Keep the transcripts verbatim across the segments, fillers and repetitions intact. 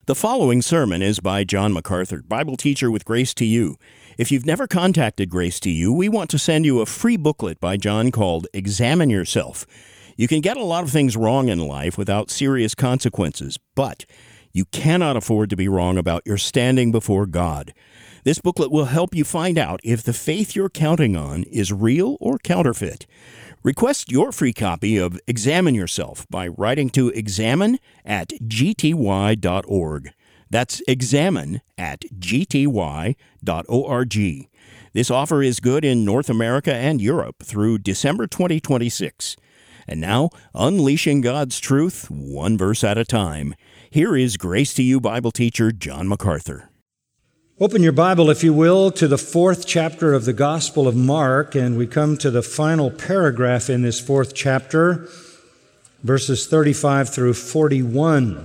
The following sermon is by John MacArthur, Bible teacher with Grace to You. If you've never contacted Grace to You, we want to send you a free booklet by John called Examine Yourself. You can get a lot of things wrong in life without serious consequences, but you cannot afford to be wrong about your standing before God. This booklet will help you find out if the faith you're counting on is real or counterfeit. Request your free copy of Examine Yourself by writing to examine at g t y dot org. That's examine at g t y dot org. This offer is good in North America and Europe through December twenty twenty-six. And now, unleashing God's truth, one verse at a time. Here is Grace to You Bible teacher John MacArthur. Open your Bible, if you will, to the fourth chapter of the Gospel of Mark, and we come to the final paragraph in this fourth chapter, verses thirty-five through forty-one.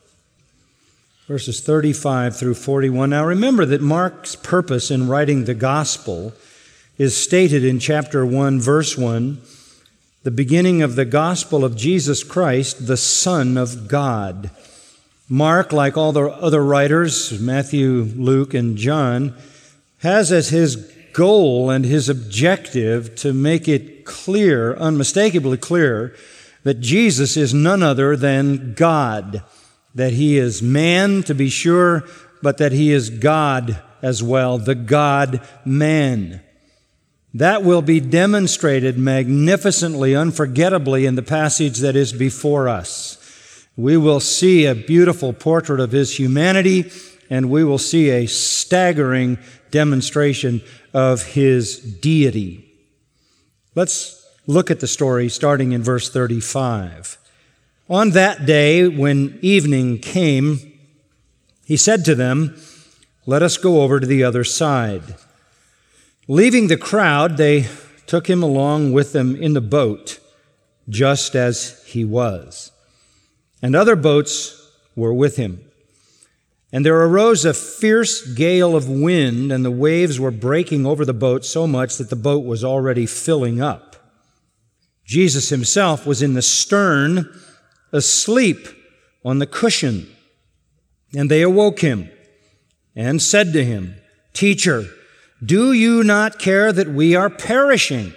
Verses thirty-five through forty-one. Now remember that Mark's purpose in writing the Gospel is stated in chapter one, verse one, the beginning of the Gospel of Jesus Christ, the Son of God. Mark, like all the other writers, Matthew, Luke, and John, has as his goal and his objective to make it clear, unmistakably clear, that Jesus is none other than God, that he is man, to be sure, but that he is God as well, the God-man. That will be demonstrated magnificently, unforgettably in the passage that is before us. We will see a beautiful portrait of his humanity, and we will see a staggering demonstration of his deity. Let's look at the story starting in verse thirty-five. On that day, when evening came, he said to them, "Let us go over to the other side." Leaving the crowd, they took him along with them in the boat, just as he was. And other boats were with him. And there arose a fierce gale of wind, and the waves were breaking over the boat so much that the boat was already filling up. Jesus himself was in the stern, asleep on the cushion. And they awoke him and said to him, "Teacher, do you not care that we are perishing?"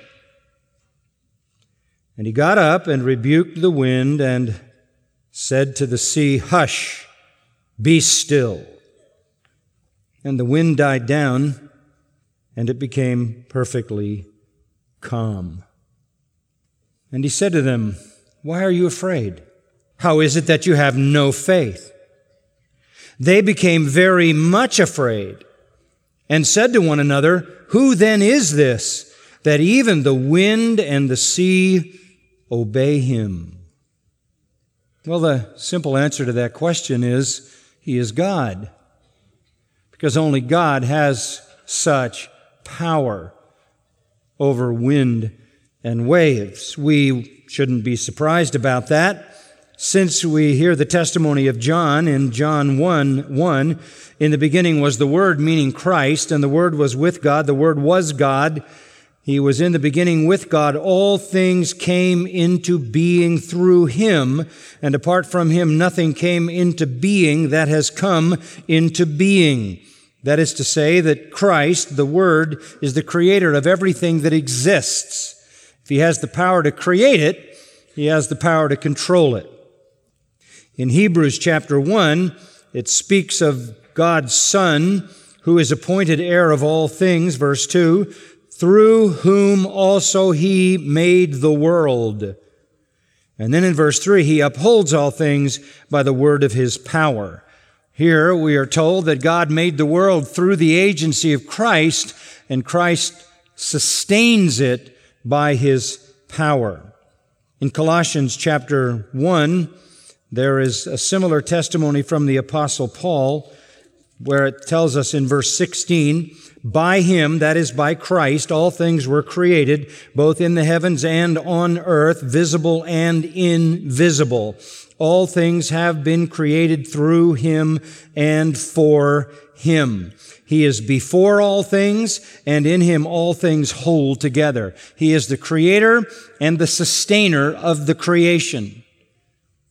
And he got up and rebuked the wind and said to the sea, "Hush, be still." And the wind died down, and it became perfectly calm. And he said to them, "Why are you afraid? How is it that you have no faith?" They became very much afraid and said to one another, "Who then is this, that even the wind and the sea obey him?" Well, the simple answer to that question is, he is God. Because only God has such power over wind and waves. We shouldn't be surprised about that, since we hear the testimony of John in John one one. In the beginning was the Word, meaning Christ, and the Word was with God. The Word was God. He was in the beginning with God. All things came into being through him, and apart from him, nothing came into being that has come into being. That is to say that Christ, the Word, is the creator of everything that exists. If he has the power to create it, he has the power to control it. In Hebrews chapter one, it speaks of God's Son, who is appointed heir of all things, verse two, through whom also he made the world. And then in verse three, he upholds all things by the word of his power. Here we are told that God made the world through the agency of Christ, and Christ sustains it by his power. In Colossians chapter one, there is a similar testimony from the Apostle Paul, where it tells us in verse sixteen, "By him," that is by Christ, "all things were created, both in the heavens and on earth, visible and invisible. All things have been created through him and for him. He is before all things, and in him all things hold together." He is the creator and the sustainer of the creation.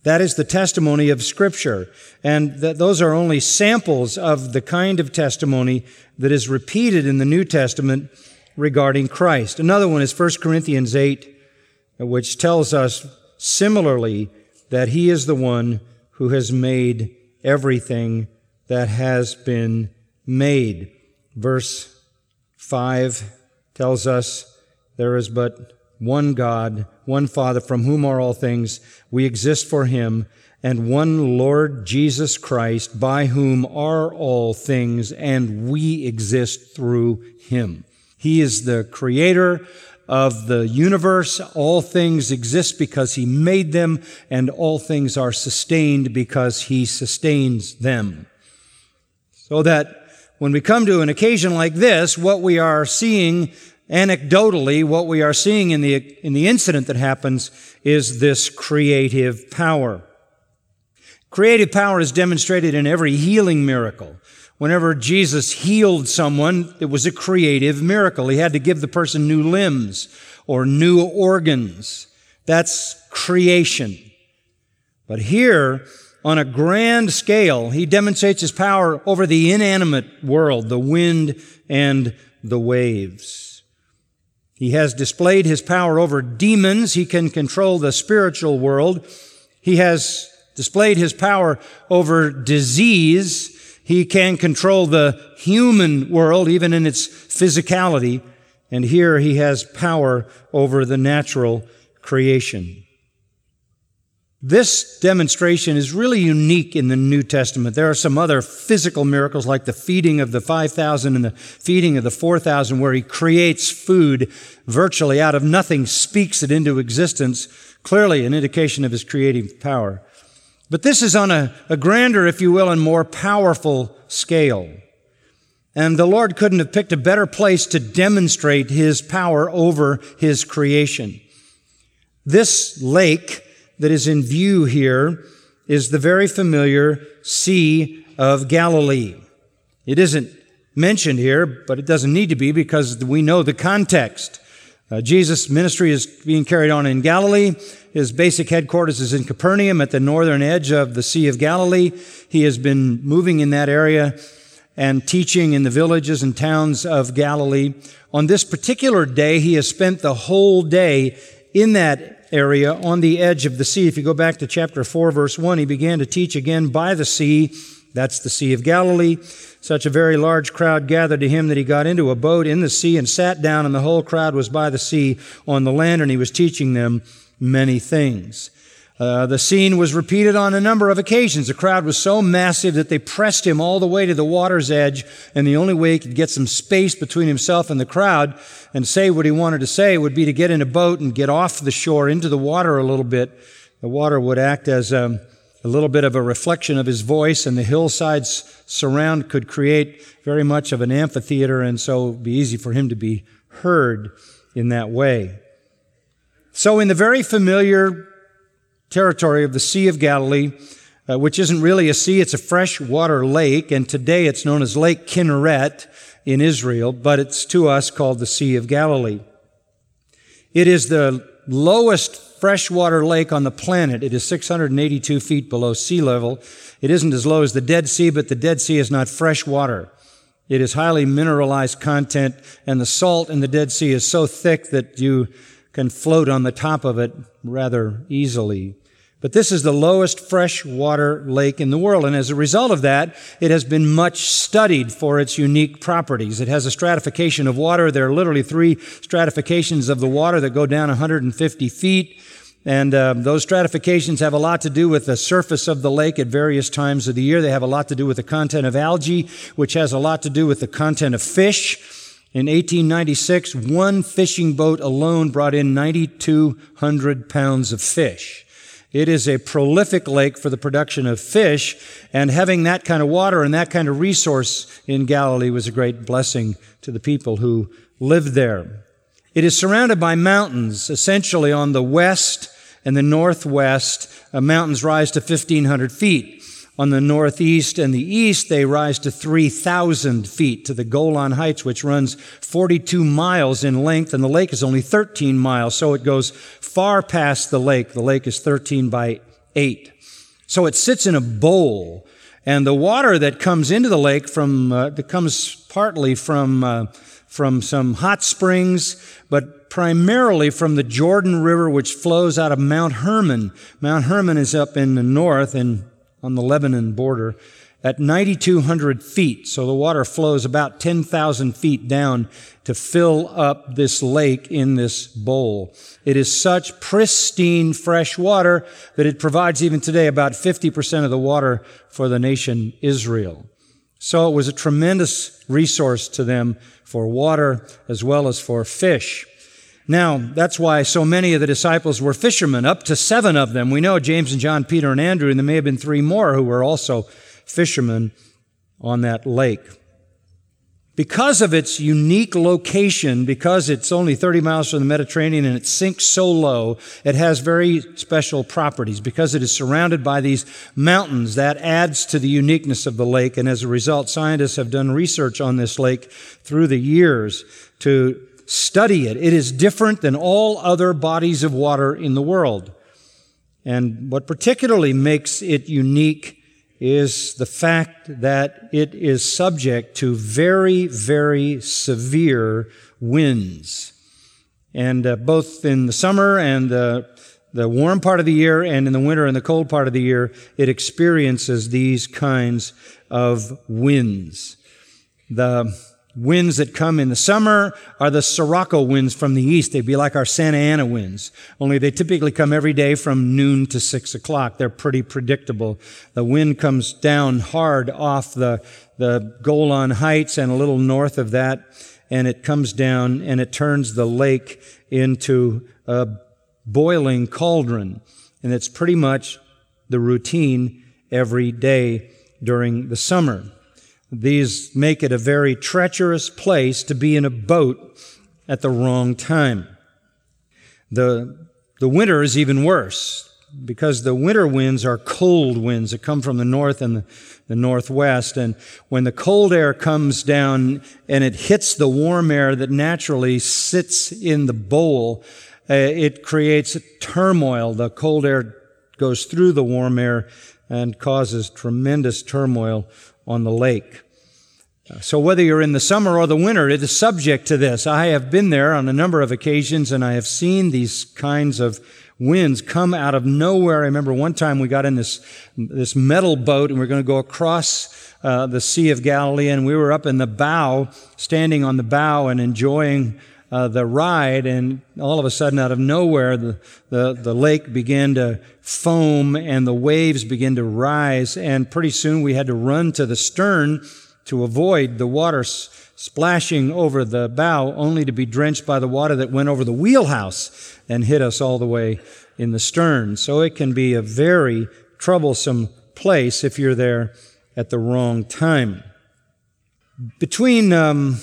That is the testimony of Scripture. And th- those are only samples of the kind of testimony that is repeated in the New Testament regarding Christ. Another one is First Corinthians eight, which tells us similarly that He is the one who has made everything that has been made. Verse five tells us there is but one God, one Father, from whom are all things. We exist for Him, and one Lord Jesus Christ, by whom are all things, and we exist through Him. He is the creator of the universe. All things exist because He made them, and all things are sustained because He sustains them. So that when we come to an occasion like this, what we are seeing anecdotally, what we are seeing in the, in the incident that happens is this creative power. Creative power is demonstrated in every healing miracle. Whenever Jesus healed someone, it was a creative miracle. He had to give the person new limbs or new organs. That's creation. But here, on a grand scale, He demonstrates His power over the inanimate world, the wind and the waves. He has displayed His power over demons. He can control the spiritual world. He has displayed His power over disease. He can control the human world, even in its physicality. And here He has power over the natural creation. This demonstration is really unique in the New Testament. There are some other physical miracles like the feeding of the five thousand and the feeding of the four thousand where He creates food virtually out of nothing, speaks it into existence, clearly an indication of His creative power. But this is on a, a grander, if you will, and more powerful scale. And the Lord couldn't have picked a better place to demonstrate His power over His creation. This lake that is in view here is the very familiar Sea of Galilee. It isn't mentioned here, but it doesn't need to be because we know the context. Uh, Jesus' ministry is being carried on in Galilee. His basic headquarters is in Capernaum at the northern edge of the Sea of Galilee. He has been moving in that area and teaching in the villages and towns of Galilee. On this particular day, He has spent the whole day in that area on the edge of the sea. If you go back to chapter four, verse one, He began to teach again by the sea. That's the Sea of Galilee. Such a very large crowd gathered to Him that He got into a boat in the sea and sat down, and the whole crowd was by the sea on the land, and He was teaching them many things. Uh, the scene was repeated on a number of occasions. The crowd was so massive that they pressed Him all the way to the water's edge, and the only way He could get some space between Himself and the crowd and say what He wanted to say would be to get in a boat and get off the shore into the water a little bit. The water would act as a, a little bit of a reflection of His voice, and the hillsides surround could create very much of an amphitheater, and so it would be easy for Him to be heard in that way. So in the very familiar territory of the Sea of Galilee, uh, which isn't really a sea, it's a freshwater lake, and today it's known as Lake Kinneret in Israel, but it's to us called the Sea of Galilee. It is the lowest freshwater lake on the planet. It is six hundred eighty-two feet below sea level. It isn't as low as the Dead Sea, but the Dead Sea is not fresh water. It is highly mineralized content, and the salt in the Dead Sea is so thick that you can float on the top of it rather easily. But this is the lowest freshwater lake in the world, and as a result of that, it has been much studied for its unique properties. It has a stratification of water. There are literally three stratifications of the water that go down one hundred fifty feet, and uh, those stratifications have a lot to do with the surface of the lake at various times of the year. They have a lot to do with the content of algae, which has a lot to do with the content of fish. In eighteen ninety-six, one fishing boat alone brought in nine thousand two hundred pounds of fish. It is a prolific lake for the production of fish, and having that kind of water and that kind of resource in Galilee was a great blessing to the people who lived there. It is surrounded by mountains, essentially on the west and the northwest. Uh, mountains rise to fifteen hundred feet. On the northeast and the east, they rise to three thousand feet to the Golan Heights, which runs forty-two miles in length, and the lake is only thirteen miles, so it goes far past the lake. The lake is thirteen by eight. So it sits in a bowl, and the water that comes into the lake from uh, that comes partly from uh, from some hot springs, but primarily from the Jordan River, which flows out of Mount Hermon. Mount Hermon is up in the north and on the Lebanon border at nine thousand two hundred feet. So the water flows about ten thousand feet down to fill up this lake in this bowl. It is such pristine fresh water that it provides even today about fifty percent of the water for the nation Israel. So it was a tremendous resource to them for water as well as for fish. Now, that's why so many of the disciples were fishermen, up to seven of them. We know James and John, Peter and Andrew, and there may have been three more who were also fishermen on that lake. Because of its unique location, because it's only thirty miles from the Mediterranean and it sinks so low, it has very special properties. Because it is surrounded by these mountains, that adds to the uniqueness of the lake. And as a result, scientists have done research on this lake through the years to study it. It is different than all other bodies of water in the world. And what particularly makes it unique is the fact that it is subject to very, very severe winds. And uh, both in the summer and the, the warm part of the year and in the winter and the cold part of the year, it experiences these kinds of winds. The winds that come in the summer are the Sirocco winds from the east. They'd be like our Santa Ana winds, only they typically come every day from noon to six o'clock. They're pretty predictable. The wind comes down hard off the, the Golan Heights and a little north of that, and it comes down and it turns the lake into a boiling cauldron. And it's pretty much the routine every day during the summer. These make it a very treacherous place to be in a boat at the wrong time. The, the winter is even worse because the winter winds are cold winds that come from the north and the, the northwest. And when the cold air comes down and it hits the warm air that naturally sits in the bowl, uh, it creates turmoil. The cold air goes through the warm air and causes tremendous turmoil on the lake. So whether you're in the summer or the winter, it is subject to this. I have been there on a number of occasions, and I have seen these kinds of winds come out of nowhere. I remember one time we got in this this metal boat, and we were going to go across uh, the Sea of Galilee, and we were up in the bow, standing on the bow and enjoying uh, the ride, and all of a sudden, out of nowhere, the, the, the lake began to foam, and the waves began to rise, and pretty soon we had to run to the stern to avoid the water s- splashing over the bow, only to be drenched by the water that went over the wheelhouse and hit us all the way in the stern. So it can be a very troublesome place if you're there at the wrong time. Between, um,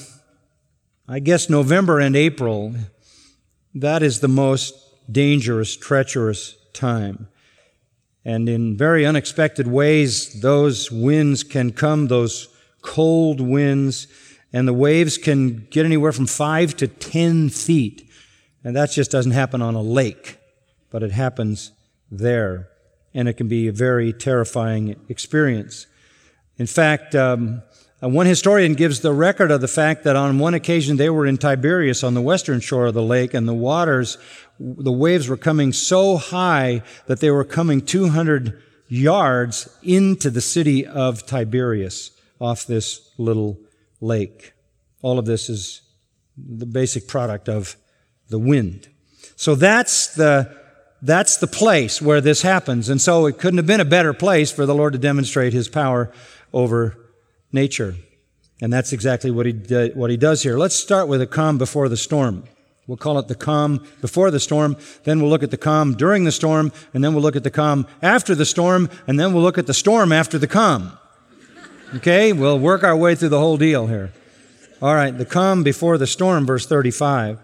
I guess, November and April, that is the most dangerous, treacherous time. And in very unexpected ways, those winds can come, those cold winds, and the waves can get anywhere from five to ten feet. And that just doesn't happen on a lake, but it happens there. And it can be a very terrifying experience. In fact, um, one historian gives the record of the fact that on one occasion they were in Tiberias on the western shore of the lake, and the waters, the waves were coming so high that they were coming two hundred yards into the city of Tiberias off this little lake. All of this is the basic product of the wind. So that's the, that's the place where this happens. And so it couldn't have been a better place for the Lord to demonstrate His power over nature. And that's exactly what he, uh, what he does here. Let's start with the calm before the storm. We'll call it the calm before the storm, then we'll look at the calm during the storm, and then we'll look at the calm after the storm, and then we'll look at the storm after the calm. Okay, we'll work our way through the whole deal here. All right, the calm before the storm, verse thirty-five.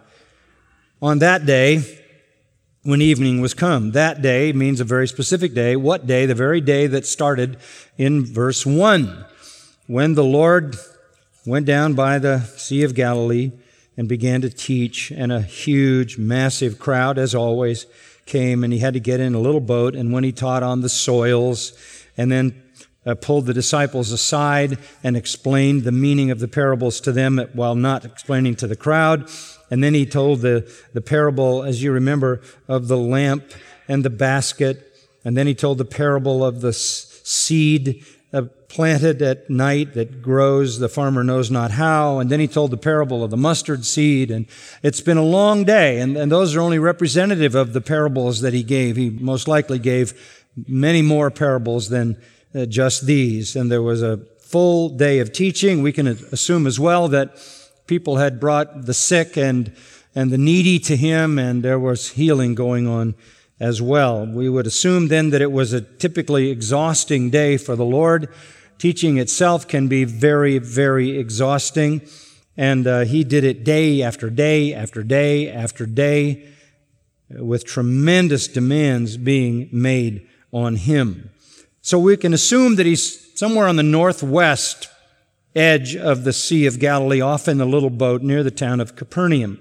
On that day, when evening was come. That day means a very specific day. What day? The very day that started in verse one, when the Lord went down by the Sea of Galilee and began to teach, and a huge, massive crowd, as always, came and he had to get in a little boat, and when he taught on the soils and then uh, pulled the disciples aside and explained the meaning of the parables to them while not explaining to the crowd. And then he told the, the parable, as you remember, of the lamp and the basket. And then he told the parable of the s- seed uh, planted at night that grows, the farmer knows not how. And then he told the parable of the mustard seed. And it's been a long day, and, and those are only representative of the parables that he gave. He most likely gave many more parables than uh, just these. And there was a full day of teaching. We can assume as well that people had brought the sick and, and the needy to him, and there was healing going on as well. We would assume then that it was a typically exhausting day for the Lord. Teaching itself can be very, very exhausting, and uh, he did it day after day after day after day with tremendous demands being made on him. So we can assume that he's somewhere on the northwest edge of the Sea of Galilee, off in the little boat near the town of Capernaum.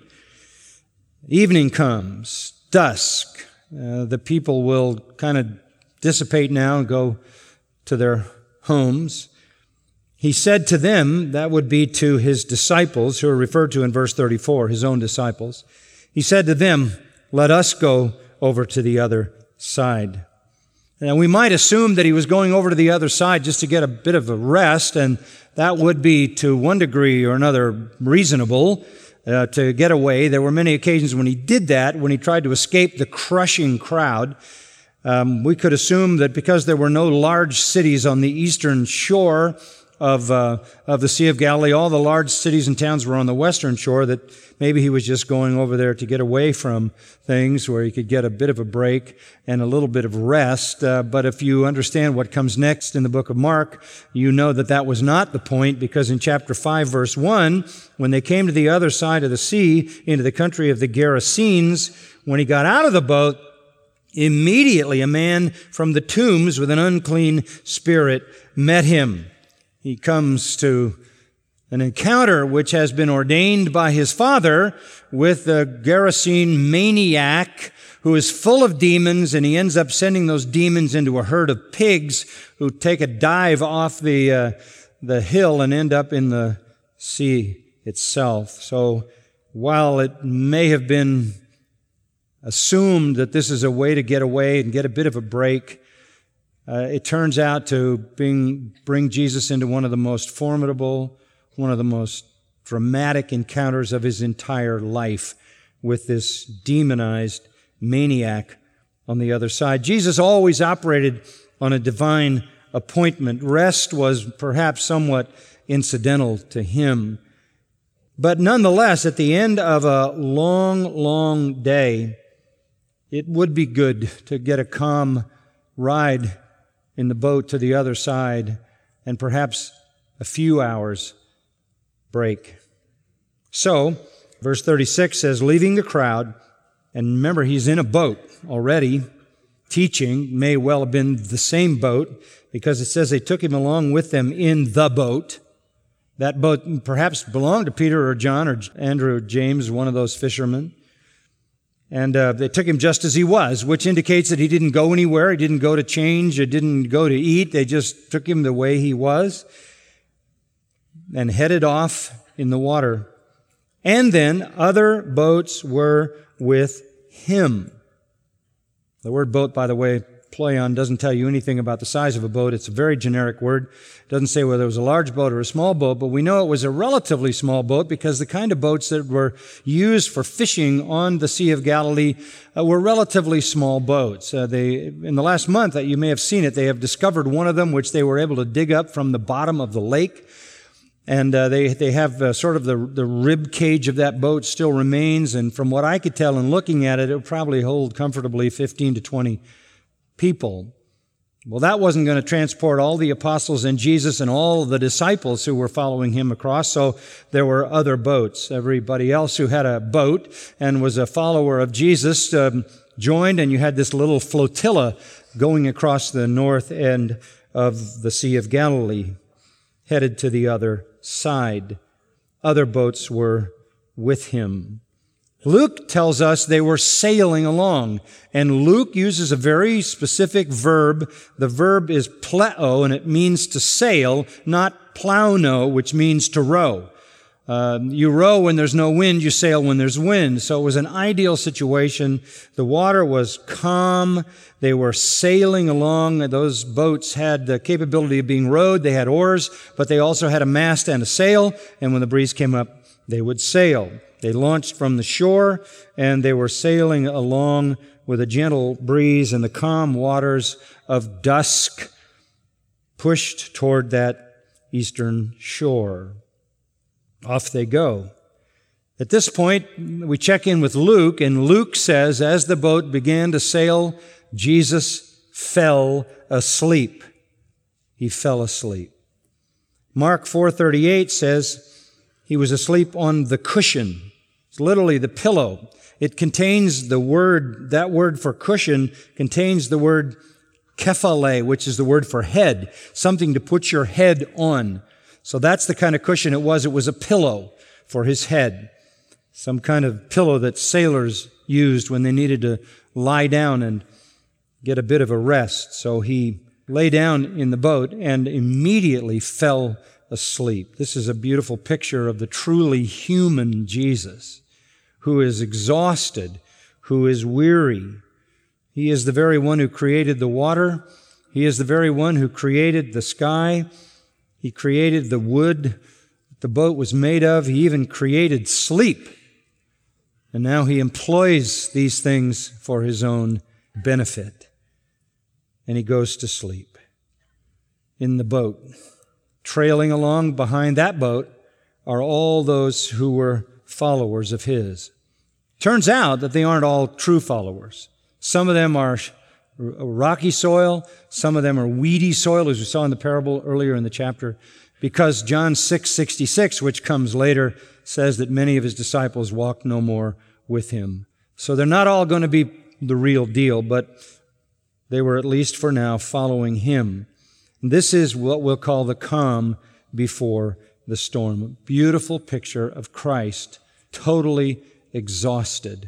Evening comes, dusk. Uh, the people will kind of dissipate now and go to their homes. He said to them, that would be to his disciples, who are referred to in verse thirty-four, his own disciples. He said to them, let us go over to the other side. And we might assume that he was going over to the other side just to get a bit of a rest, and that would be to one degree or another reasonable. Uh, to get away. There were many occasions when he did that, when he tried to escape the crushing crowd. Um, we could assume that because there were no large cities on the eastern shore of uh, of the Sea of Galilee, all the large cities and towns were on the western shore, that maybe he was just going over there to get away from things where he could get a bit of a break and a little bit of rest. Uh, but if you understand what comes next in the book of Mark, you know that that was not the point, because in chapter five, verse one, when they came to the other side of the sea, into the country of the Gerasenes, when he got out of the boat, immediately a man from the tombs with an unclean spirit met him. He comes to an encounter which has been ordained by his father with the Gerasene maniac who is full of demons, and he ends up sending those demons into a herd of pigs who take a dive off the uh, the hill and end up in the sea itself. So while it may have been assumed that this is a way to get away and get a bit of a break, Uh, it turns out to bring, bring Jesus into one of the most formidable, one of the most dramatic encounters of his entire life with this demonized maniac on the other side. Jesus always operated on a divine appointment. Rest was perhaps somewhat incidental to him. But nonetheless, at the end of a long, long day, it would be good to get a calm ride in the boat to the other side, and perhaps a few hours break. So, verse thirty-six says, leaving the crowd, and remember, he's in a boat already, teaching, may well have been the same boat, because it says they took him along with them in the boat. That boat perhaps belonged to Peter or John or Andrew or James, one of those fishermen. And uh, they took him just as he was, which indicates that he didn't go anywhere. He didn't go to change. He didn't go to eat. They just took him the way he was and headed off in the water. And then other boats were with him. The word boat, by the way, pleion, doesn't tell you anything about the size of a boat. It's a very generic word. It doesn't say whether it was a large boat or a small boat, but we know it was a relatively small boat because the kind of boats that were used for fishing on the Sea of Galilee uh, were relatively small boats. Uh, they, in the last month, that you may have seen it, they have discovered one of them which they were able to dig up from the bottom of the lake. And uh, they they have uh, sort of the the rib cage of that boat still remains, and from what I could tell in looking at it, it would probably hold comfortably fifteen to twenty people. Well, that wasn't going to transport all the apostles and Jesus and all the disciples who were following him across, so there were other boats. Everybody else who had a boat and was a follower of Jesus um, joined, and you had this little flotilla going across the north end of the Sea of Galilee, headed to the other side. Other boats were with him. Luke tells us they were sailing along, and Luke uses a very specific verb. The verb is pleo, and it means to sail, not plauno, which means to row. Uh, you row when there's no wind, you sail when there's wind. So it was an ideal situation. The water was calm. They were sailing along. Those boats had the capability of being rowed. They had oars, but they also had a mast and a sail, and when the breeze came up, they would sail. They launched from the shore, and they were sailing along with a gentle breeze and the calm waters of dusk pushed toward that eastern shore. Off they go. At this point, we check in with Luke, and Luke says, as the boat began to sail, Jesus fell asleep. He fell asleep. Mark four thirty-eight says he was asleep on the cushion. It's literally the pillow. It contains the word, that word for cushion contains the word kephale, which is the word for head, something to put your head on. So that's the kind of cushion it was. It was a pillow for his head, some kind of pillow that sailors used when they needed to lie down and get a bit of a rest. So he lay down in the boat and immediately fell asleep. This is a beautiful picture of the truly human Jesus, who is exhausted, who is weary. He is the very one who created the water. He is the very one who created the sky. He created the wood that the boat was made of. He even created sleep. And now he employs these things for his own benefit. And he goes to sleep in the boat. Trailing along behind that boat are all those who were followers of his. Turns out that they aren't all true followers. Some of them are rocky soil. Some of them are weedy soil, as we saw in the parable earlier in the chapter, because John six sixty-six, which comes later, says that many of his disciples walked no more with him. So they're not all going to be the real deal, but they were at least for now following him. This is what we'll call the calm before the storm. A beautiful picture of Christ, totally exhausted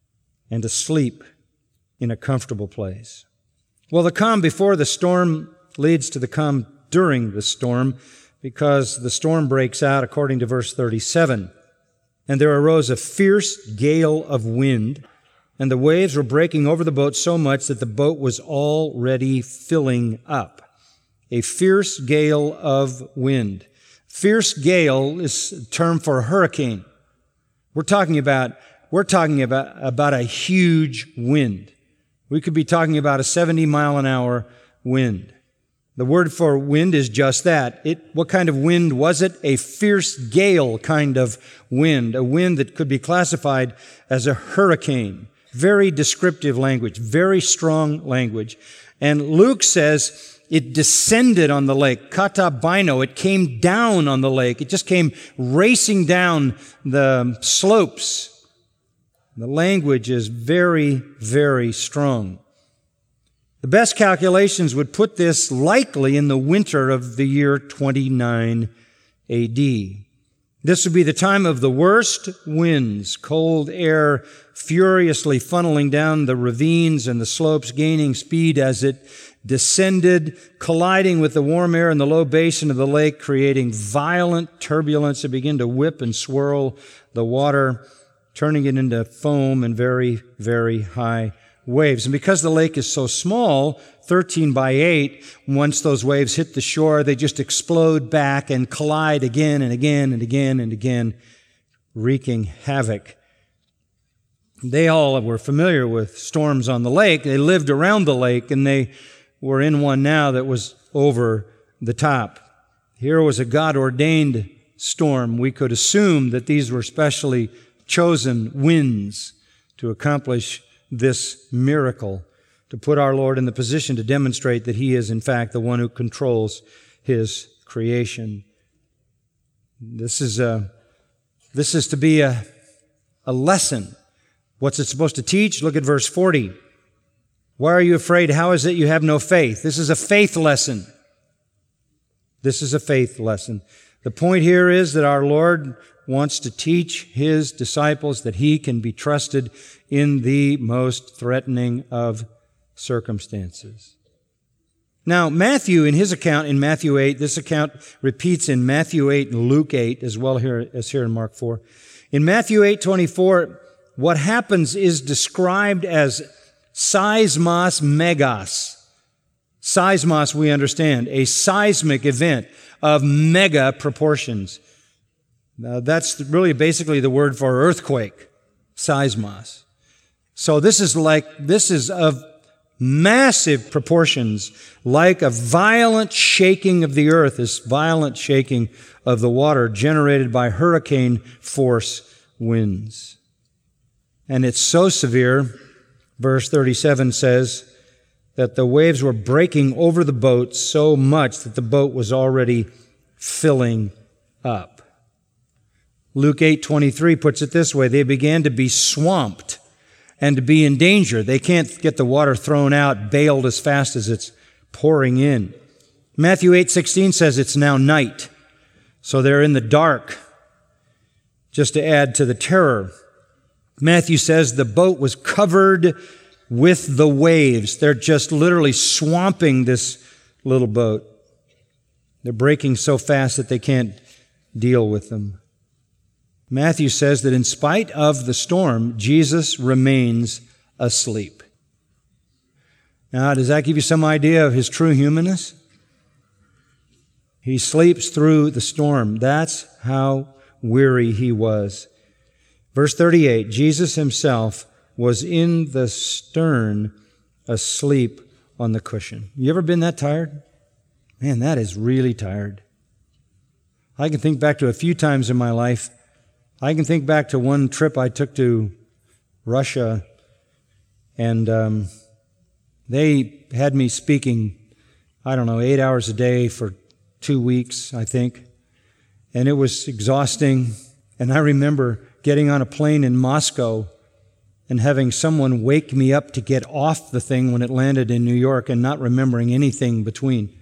and asleep in a comfortable place. Well, the calm before the storm leads to the calm during the storm, because the storm breaks out according to verse thirty-seven. And there arose a fierce gale of wind, and the waves were breaking over the boat so much that the boat was already filling up. A fierce gale of wind. Fierce gale is a term for hurricane. We're talking about, we're talking about, about a huge wind. We could be talking about a seventy mile an hour wind. The word for wind is just that. It, what kind of wind was it? A fierce gale kind of wind, a wind that could be classified as a hurricane. Very descriptive language, very strong language. And Luke says it descended on the lake, katabaino. It came down on the lake. It just came racing down the slopes. The language is very, very strong. The best calculations would put this likely in the winter of the year twenty-nine A D. This would be the time of the worst winds, cold air furiously funneling down the ravines and the slopes, gaining speed as it descended, colliding with the warm air in the low basin of the lake, creating violent turbulence that began to whip and swirl the water, turning it into foam and very, very high waves. And because the lake is so small, thirteen by eight, once those waves hit the shore, they just explode back and collide again and again and again and again, wreaking havoc. They all were familiar with storms on the lake. They lived around the lake, and they were in one now that was over the top. Here was a God-ordained storm. We could assume that these were specially chosen winds to accomplish this miracle, to put our Lord in the position to demonstrate that He is, in fact, the one who controls His creation. This is a, this is to be a, a lesson. What's it supposed to teach? Look at verse forty. Why are you afraid? How is it you have no faith? This is a faith lesson. This is a faith lesson. The point here is that our Lord wants to teach his disciples that he can be trusted in the most threatening of circumstances. Now, Matthew, in his account in Matthew eight, this account repeats in Matthew eight and Luke eight as well here as here in Mark four. In Matthew eight twenty-four, what happens is described as seismos megas. Seismos, we understand, a seismic event of mega proportions. Now, that's really basically the word for earthquake, seismos. So this is like, this is of massive proportions, like a violent shaking of the earth, this violent shaking of the water generated by hurricane force winds. And it's so severe, verse thirty-seven says, that the waves were breaking over the boat so much that the boat was already filling up. Luke eight twenty-three puts it this way, they began to be swamped and to be in danger. They can't get the water thrown out, bailed as fast as it's pouring in. Matthew eight sixteen says it's now night, so they're in the dark, just to add to the terror. Matthew says the boat was covered with the waves. They're just literally swamping this little boat. They're breaking so fast that they can't deal with them. Matthew says that in spite of the storm, Jesus remains asleep. Now, does that give you some idea of his true humanness? He sleeps through the storm. That's how weary he was. Verse thirty-eight, Jesus himself was in the stern, asleep on the cushion. You ever been that tired? Man, that is really tired. I can think back to a few times in my life. I can think back to one trip I took to Russia, and um, they had me speaking, I don't know, eight hours a day for two weeks, I think. And it was exhausting. And I remember getting on a plane in Moscow and having someone wake me up to get off the thing when it landed in New York and not remembering anything between.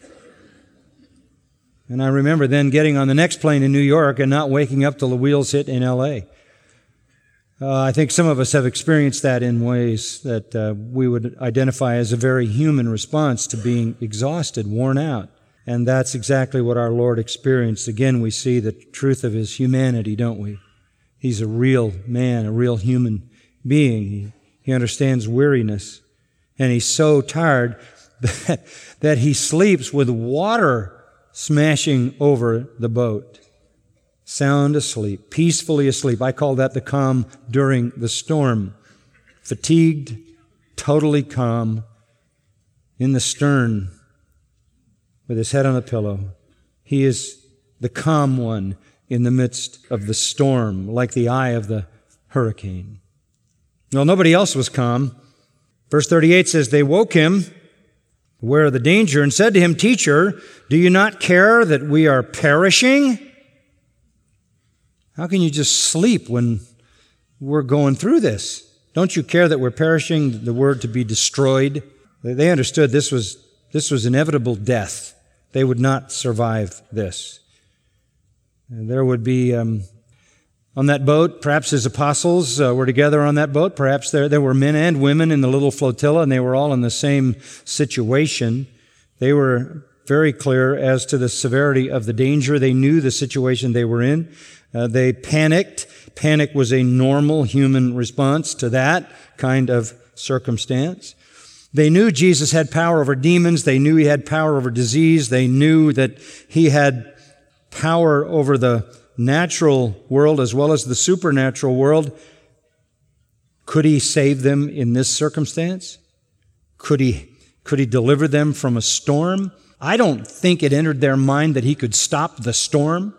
And I remember then getting on the next plane in New York and not waking up till the wheels hit in L A. Uh, I think some of us have experienced that in ways that uh, we would identify as a very human response to being exhausted, worn out. And that's exactly what our Lord experienced. Again, we see the truth of his humanity, don't we? He's a real man, a real human being. He, he understands weariness. And he's so tired that, that he sleeps with water smashing over the boat. Sound asleep, peacefully asleep. I call that the calm during the storm. Fatigued, totally calm, in the stern, with his head on a pillow. He is the calm one in the midst of the storm, like the eye of the hurricane. Well, nobody else was calm. Verse thirty-eight says, they woke him, aware of the danger, and said to him, Teacher, do you not care that we are perishing? How can you just sleep when we're going through this? Don't you care that we're perishing, the word to be destroyed? They understood this was, this was inevitable death. They would not survive this. And there would be, um, on that boat, perhaps his apostles uh, were together on that boat. Perhaps there, there were men and women in the little flotilla, and they were all in the same situation. They were very clear as to the severity of the danger. They knew the situation they were in. Uh, they panicked. Panic was a normal human response to that kind of circumstance. They knew Jesus had power over demons. They knew he had power over disease. They knew that he had power over the natural world as well as the supernatural world. Could he save them in this circumstance? Could he, could he deliver them from a storm? I don't think it entered their mind that he could stop the storm.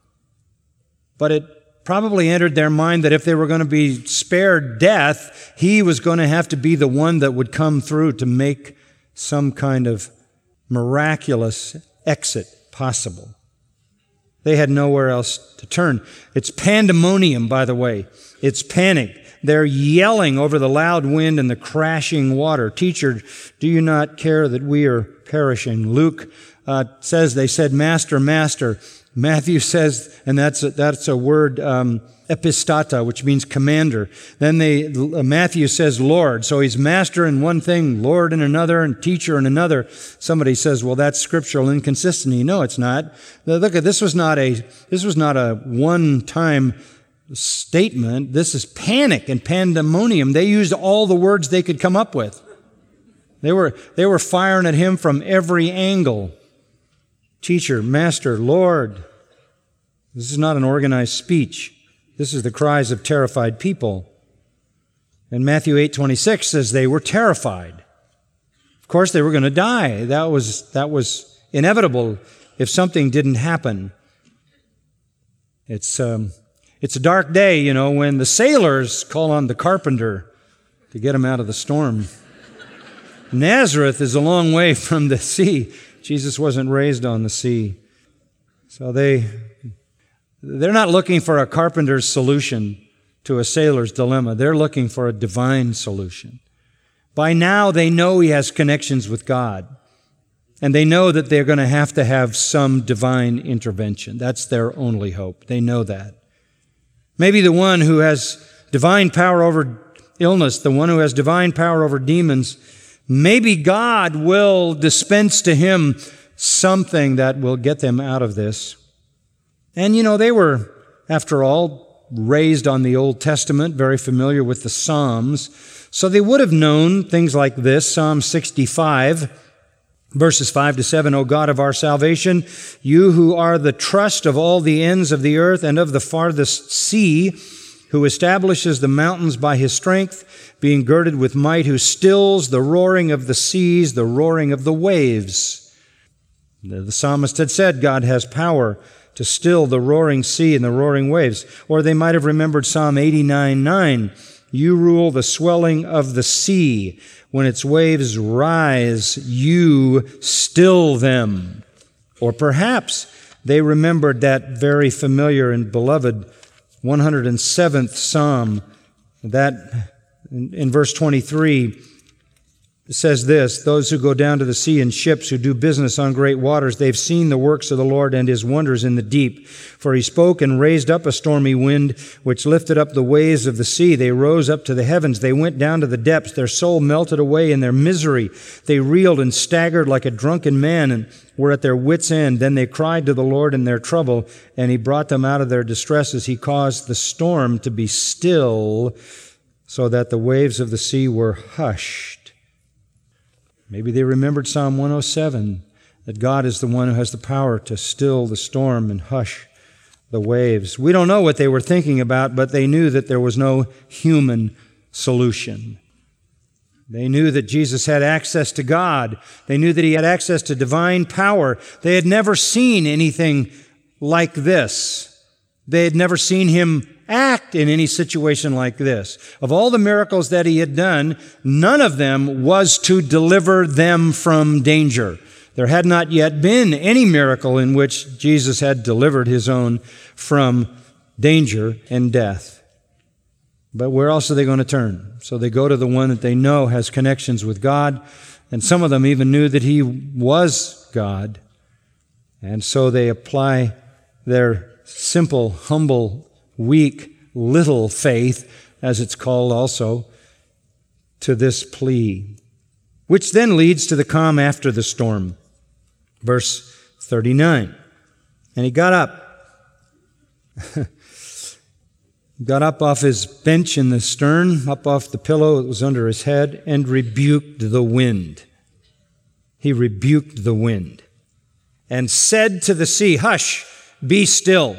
But it probably entered their mind that if they were going to be spared death, he was going to have to be the one that would come through to make some kind of miraculous exit possible. They had nowhere else to turn. It's pandemonium, by the way. It's panic. They're yelling over the loud wind and the crashing water. Teacher, do you not care that we are perishing? Luke uh, says, they said, Master, Master. Matthew says, and that's a, that's a word, um, epistata, which means commander. Then they, uh, Matthew says Lord. So he's master in one thing, Lord in another, and teacher in another. Somebody says, well, that's scriptural inconsistency. No, it's not. Look, this was not a, this was not a one-time statement. This is panic and pandemonium. They used all the words they could come up with. They were, they were firing at him from every angle. Teacher, Master, Lord. This is not an organized speech. This is the cries of terrified people. And Matthew eight twenty-six says they were terrified. Of course, they were going to die. That was, that was inevitable if something didn't happen. It's, um, it's a dark day, you know, when the sailors call on the carpenter to get him out of the storm. Nazareth is a long way from the sea. Jesus wasn't raised on the sea. So they, they're not looking for a carpenter's solution to a sailor's dilemma. They're looking for a divine solution. By now, they know he has connections with God. And they know that they're going to have to have some divine intervention. That's their only hope. They know that. Maybe the one who has divine power over illness, the one who has divine power over demons, maybe God will dispense to him something that will get them out of this. And you know, they were, after all, raised on the Old Testament, very familiar with the Psalms. So they would have known things like this, Psalm sixty-five, verses five to seven, O God of our salvation, you who are the trust of all the ends of the earth and of the farthest sea, who establishes the mountains by his strength, being girded with might, who stills the roaring of the seas, the roaring of the waves. The, the psalmist had said God has power to still the roaring sea and the roaring waves. Or they might have remembered Psalm eighty-nine nine. You rule the swelling of the sea. When its waves rise, you still them. Or perhaps they remembered that very familiar and beloved one hundred seventh Psalm, that in, in verse twenty-three, it says this, those who go down to the sea in ships, who do business on great waters, they've seen the works of the Lord and his wonders in the deep. For he spoke and raised up a stormy wind, which lifted up the waves of the sea. They rose up to the heavens. They went down to the depths. Their soul melted away in their misery. They reeled and staggered like a drunken man and were at their wits' end. Then they cried to the Lord in their trouble, and he brought them out of their distresses. He caused the storm to be still, so that the waves of the sea were hushed. Maybe they remembered Psalm one oh seven, that God is the one who has the power to still the storm and hush the waves. We don't know what they were thinking about, but they knew that there was no human solution. They knew that Jesus had access to God. They knew that he had access to divine power. They had never seen anything like this. They had never seen him act in any situation like this. Of all the miracles that he had done, none of them was to deliver them from danger. There had not yet been any miracle in which Jesus had delivered his own from danger and death. But where else are they going to turn? So they go to the one that they know has connections with God, and some of them even knew that he was God. And so they apply their simple, humble, weak, little faith, as it's called also, to this plea, which then leads to the calm after the storm. Verse thirty-nine. And he got up. got up off his bench in the stern, up off the pillow that was under his head, and rebuked the wind. He rebuked the wind and said to the sea, hush, be still.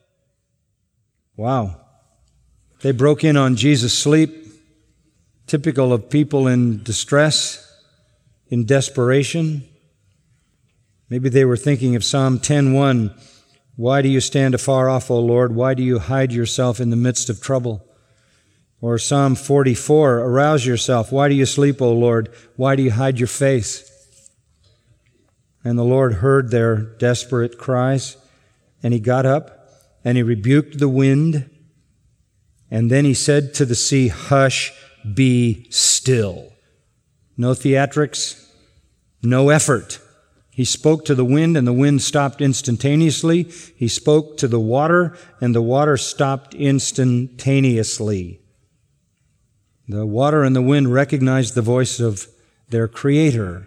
Wow. They broke in on Jesus' sleep, typical of people in distress, in desperation. Maybe they were thinking of Psalm ten one, why do you stand afar off, O Lord? Why do you hide yourself in the midst of trouble? Or Psalm forty-four, arouse yourself. Why do you sleep, O Lord? Why do you hide your face? And the Lord heard their desperate cries, and he got up, and he rebuked the wind, and then he said to the sea, hush, be still. No theatrics, no effort. He spoke to the wind, and the wind stopped instantaneously. He spoke to the water, and the water stopped instantaneously. The water and the wind recognized the voice of their Creator,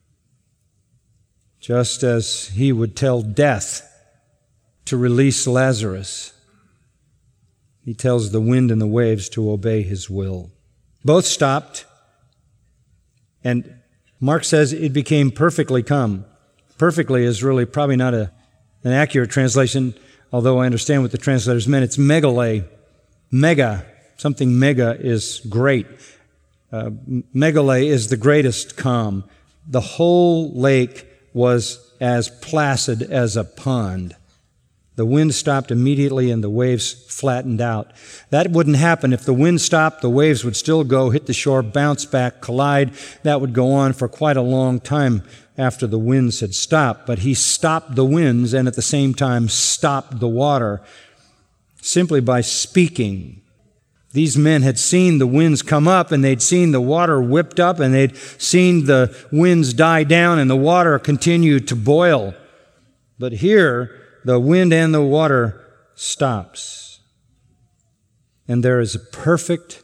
just as He would tell death to release Lazarus. He tells the wind and the waves to obey His will. Both stopped, and Mark says it became perfectly calm. Perfectly is really probably not a, an accurate translation, although I understand what the translators meant. It's megale. Mega. Something mega is great. Uh, megale is the greatest calm. The whole lake was as placid as a pond. The wind stopped immediately and the waves flattened out. That wouldn't happen. If the wind stopped, the waves would still go, hit the shore, bounce back, collide. That would go on for quite a long time after the winds had stopped. But He stopped the winds and at the same time stopped the water simply by speaking. These men had seen the winds come up, and they'd seen the water whipped up, and they'd seen the winds die down and the water continue to boil. But here, the wind and the water stops. And there is a perfect,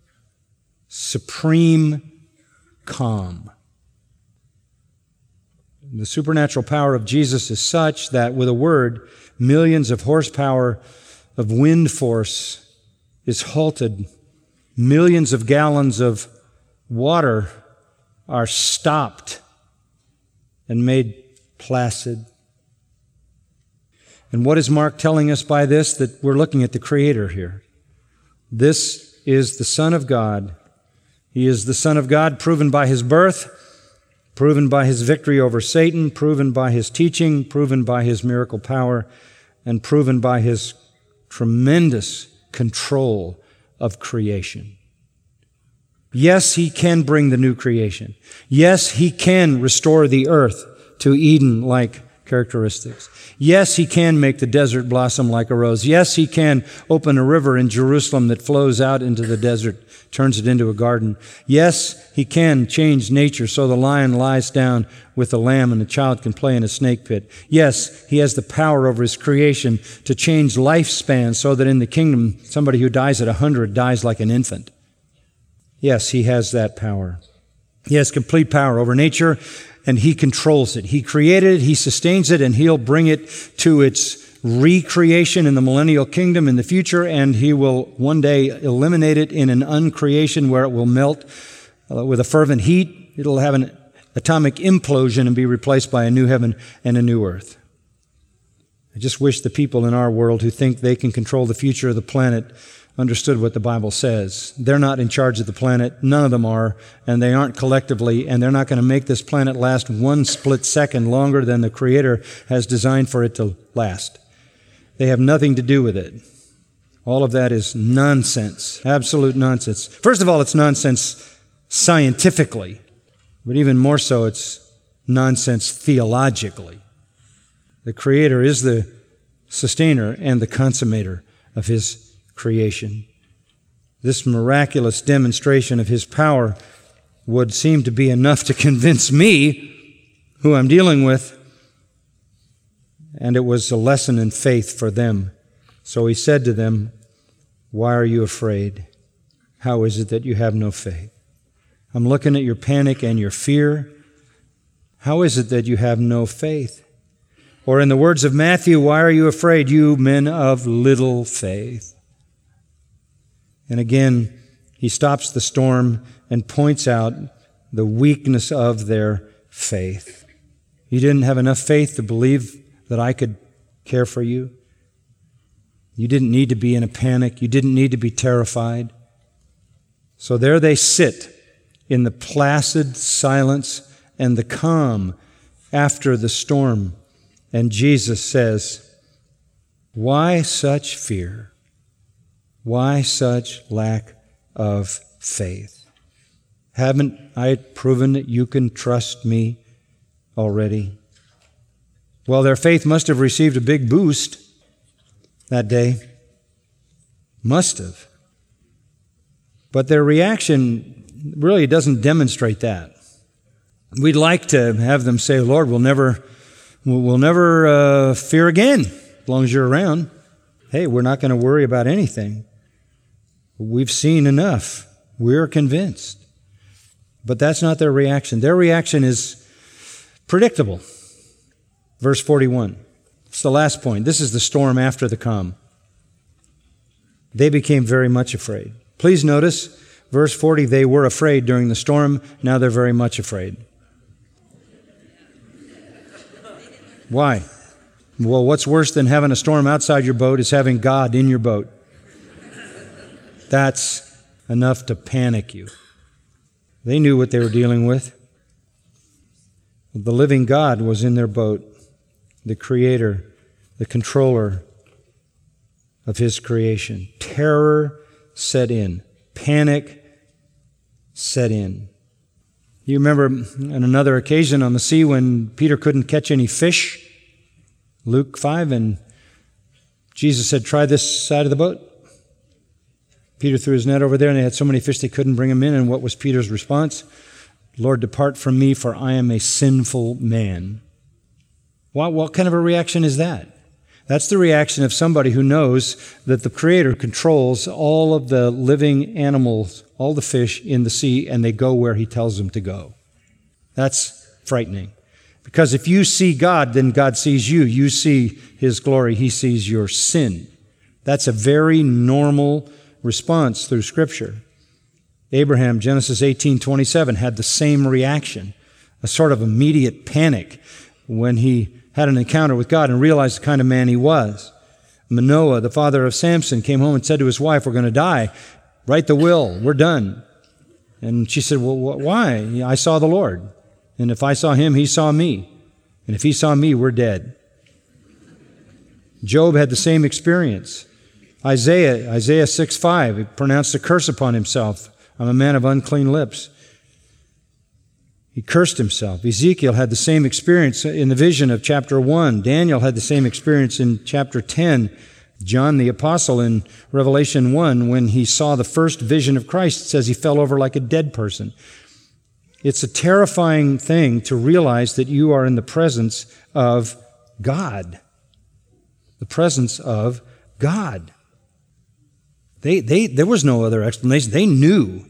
supreme calm. The supernatural power of Jesus is such that with a word, millions of horsepower of wind force is halted. Millions of gallons of water are stopped and made placid. And what is Mark telling us by this? That we're looking at the Creator here. This is the Son of God. He is the Son of God, proven by His birth, proven by His victory over Satan, proven by His teaching, proven by His miracle power, and proven by His tremendous control of creation. Yes, He can bring the new creation. Yes, He can restore the earth to Eden-like characteristics. Yes, He can make the desert blossom like a rose. Yes, He can open a river in Jerusalem that flows out into the desert, turns it into a garden. Yes, He can change nature so the lion lies down with the lamb and the child can play in a snake pit. Yes, He has the power over His creation to change lifespan so that in the kingdom, somebody who dies at a hundred dies like an infant. Yes, He has that power. He has complete power over nature, and He controls it. He created it, He sustains it, and He'll bring it to its recreation in the millennial kingdom in the future, and He will one day eliminate it in an uncreation where it will melt uh, with a fervent heat. It'll have an atomic implosion and be replaced by a new heaven and a new earth. I just wish the people in our world who think they can control the future of the planet understood what the Bible says. They're not in charge of the planet. None of them are, and they aren't collectively, and they're not going to make this planet last one split second longer than the Creator has designed for it to last. They have nothing to do with it. All of that is nonsense, absolute nonsense. First of all, it's nonsense scientifically, but even more so, it's nonsense theologically. The Creator is the sustainer and the consummator of His creation. This miraculous demonstration of His power would seem to be enough to convince me, who I'm dealing with, and it was a lesson in faith for them. So He said to them, "Why are you afraid? How is it that you have no faith?" I'm looking at your panic and your fear. How is it that you have no faith? Or in the words of Matthew, "Why are you afraid, you men of little faith?" And again, He stops the storm and points out the weakness of their faith. You didn't have enough faith to believe that I could care for you. You didn't need to be in a panic. You didn't need to be terrified. So there they sit in the placid silence and the calm after the storm. And Jesus says, "Why such fear? Why such lack of faith? Haven't I proven that you can trust me already?" Well, their faith must have received a big boost that day. Must have. But their reaction really doesn't demonstrate that. We'd like to have them say, Lord, we'll never, we'll never uh, fear again as long as you're around. Hey, we're not going to worry about anything. We've seen enough. We're convinced. But that's not their reaction. Their reaction is predictable. Verse forty-one. It's the last point. This is the storm after the calm. They became very much afraid. Please notice, verse forty, they were afraid during the storm. Now they're very much afraid. Why? Well, what's worse than having a storm outside your boat is having God in your boat. That's enough to panic you. They knew what they were dealing with. The living God was in their boat, the creator, the controller of his creation. Terror set in. Panic set in. You remember on another occasion on the sea when Peter couldn't catch any fish? Luke five, and Jesus said, try this side of the boat. Peter threw his net over there, and they had so many fish they couldn't bring them in. And what was Peter's response? Lord, depart from me, for I am a sinful man. What, what kind of a reaction is that? That's the reaction of somebody who knows that the Creator controls all of the living animals, all the fish in the sea, and they go where He tells them to go. That's frightening. Because if you see God, then God sees you. You see His glory. He sees your sin. That's a very normal response through Scripture. Abraham, Genesis eighteen twenty-seven, had the same reaction, a sort of immediate panic when he had an encounter with God and realized the kind of man he was. Manoah, the father of Samson, came home and said to his wife, we're going to die. Write the will. We're done. And she said, well, wh- why? I saw the Lord. And if I saw him, he saw me. And if he saw me, we're dead. Job had the same experience. Isaiah, Isaiah six five, he pronounced a curse upon himself. I'm a man of unclean lips. He cursed himself. Ezekiel had the same experience in the vision of chapter one. Daniel had the same experience in chapter ten. John the Apostle in Revelation one, when he saw the first vision of Christ, says he fell over like a dead person. It's a terrifying thing to realize that you are in the presence of God. The presence of God. They, they, there was no other explanation. They knew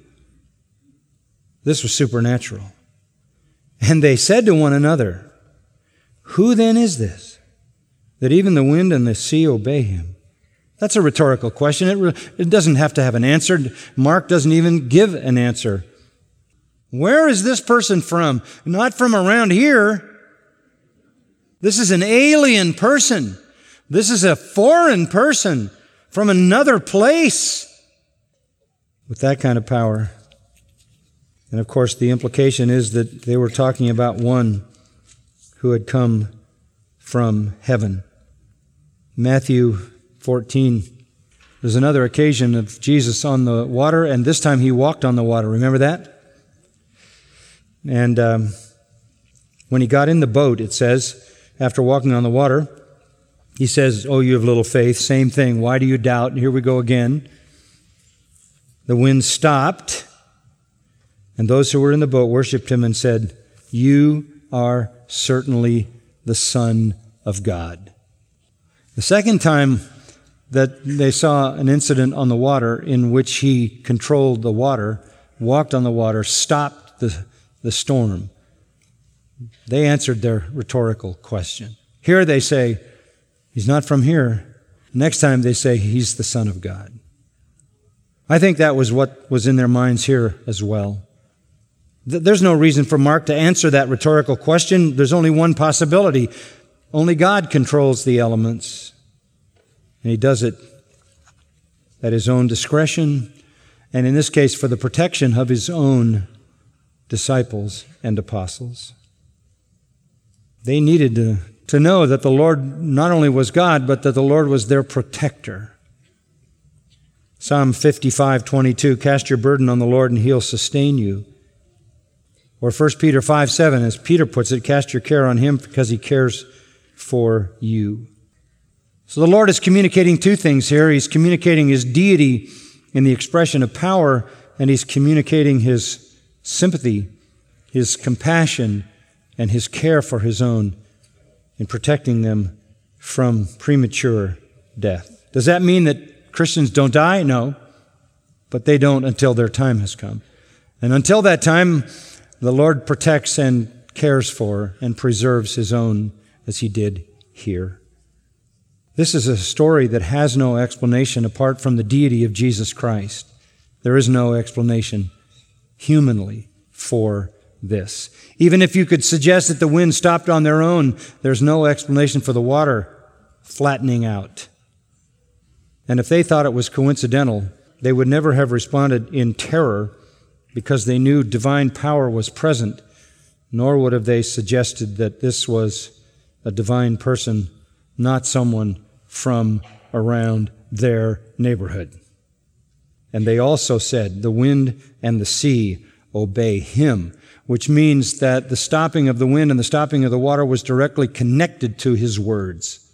this was supernatural. And they said to one another, who then is this, that even the wind and the sea obey him? That's a rhetorical question. It, re- it doesn't have to have an answer. Mark doesn't even give an answer. Where is this person from? Not from around here. This is an alien person. This is a foreign person from another place with that kind of power. And of course, the implication is that they were talking about one who had come from heaven. Matthew fourteen, there's another occasion of Jesus on the water, and this time he walked on the water. Remember that? And um, when he got in the boat, it says, after walking on the water, he says, oh, you have little faith. Same thing. Why do you doubt? And here we go again. The wind stopped. And those who were in the boat worshiped him and said, you are certainly the Son of God. The second time that they saw an incident on the water in which he controlled the water, walked on the water, stopped the, the storm, they answered their rhetorical question. Here they say, he's not from here. Next time they say, he's the Son of God. I think that was what was in their minds here as well. There's no reason for Mark to answer that rhetorical question. There's only one possibility. Only God controls the elements. And he does it at his own discretion, and in this case for the protection of his own disciples and apostles. They needed to, to know that the Lord not only was God, but that the Lord was their protector. Psalm fifty-five twenty-two, cast your burden on the Lord and he'll sustain you. Or First Peter five seven, as Peter puts it, cast your care on him because he cares for you. So the Lord is communicating two things here. He's communicating his deity in the expression of power, and he's communicating his sympathy his compassion and his care for his own in protecting them from premature death. Does that mean that Christians don't die? No, but they don't until their time has come. And until that time, the Lord protects and cares for and preserves his own as he did here. This is a story that has no explanation apart from the deity of Jesus Christ. There is no explanation humanly for this. Even if you could suggest that the wind stopped on their own, there's no explanation for the water flattening out. And if they thought it was coincidental, they would never have responded in terror because they knew divine power was present, nor would have they suggested that this was a divine person, not someone from around their neighborhood. And they also said, the wind and the sea obey him, which means that the stopping of the wind and the stopping of the water was directly connected to his words.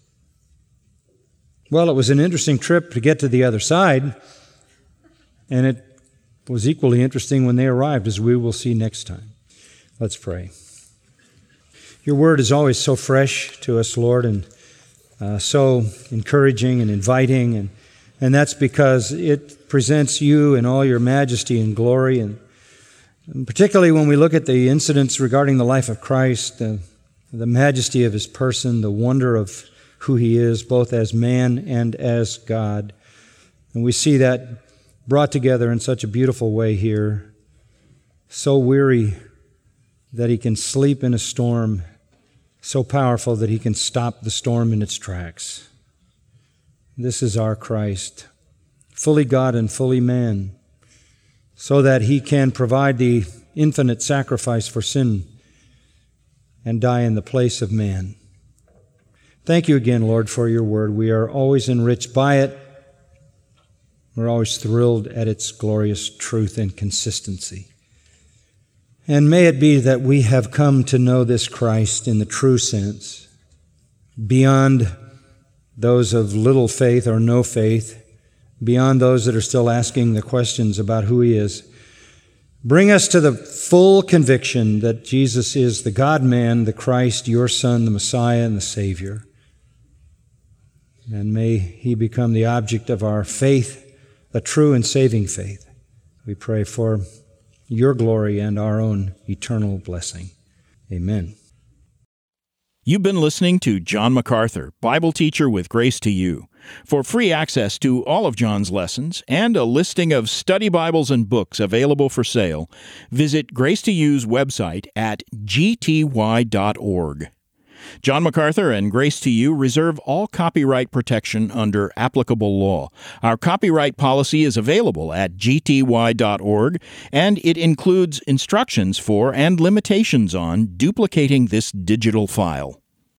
Well, it was an interesting trip to get to the other side, and it was equally interesting when they arrived, as we will see next time. Let's pray. Your word is always so fresh to us, Lord, and uh, so encouraging and inviting, and, and that's because it presents you in all your majesty and glory, and, and particularly when we look at the incidents regarding the life of Christ, the, the majesty of his person, the wonder of who he is, both as man and as God. And we see that brought together in such a beautiful way here. So weary that he can sleep in a storm, so powerful that he can stop the storm in its tracks. This is our Christ, fully God and fully man, so that he can provide the infinite sacrifice for sin and die in the place of man. Thank you again, Lord, for your word. We are always enriched by it. We're always thrilled at its glorious truth and consistency. And may it be that we have come to know this Christ in the true sense, beyond those of little faith or no faith, beyond those that are still asking the questions about who he is. Bring us to the full conviction that Jesus is the God-man, the Christ, your Son, the Messiah, and the Savior. And may he become the object of our faith, a true and saving faith. We pray for your glory and our own eternal blessing. Amen. You've been listening to John MacArthur, Bible teacher with Grace to You. For free access to all of John's lessons and a listing of study Bibles and books available for sale, visit Grace to You's website at g t y dot org. John MacArthur and Grace to You reserve all copyright protection under applicable law. Our copyright policy is available at g t y dot org, and it includes instructions for and limitations on duplicating this digital file.